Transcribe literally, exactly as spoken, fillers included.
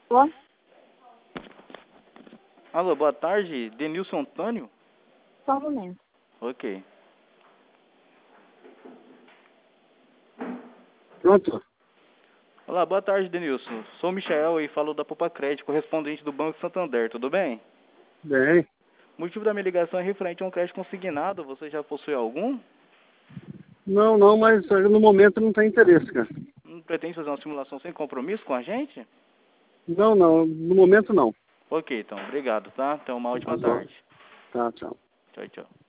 Ó, Alô, boa tarde, Denilson Antônio? só um momento. Ok. Pronto. Olá, boa tarde, Denilson. Sou o Michael e falo da Poupa Crédito, correspondente do Banco Santander, tudo bem? Bem. O motivo da minha ligação é referente a um crédito consignado, você já possui algum? Não, não, mas no momento não tem interesse, cara. Não pretende fazer uma simulação sem compromisso com a gente? Não, não, no momento não. Ok, então, obrigado, tá? Então, uma Tá ótima bom. tarde. Tá, tchau. Tchau, tchau.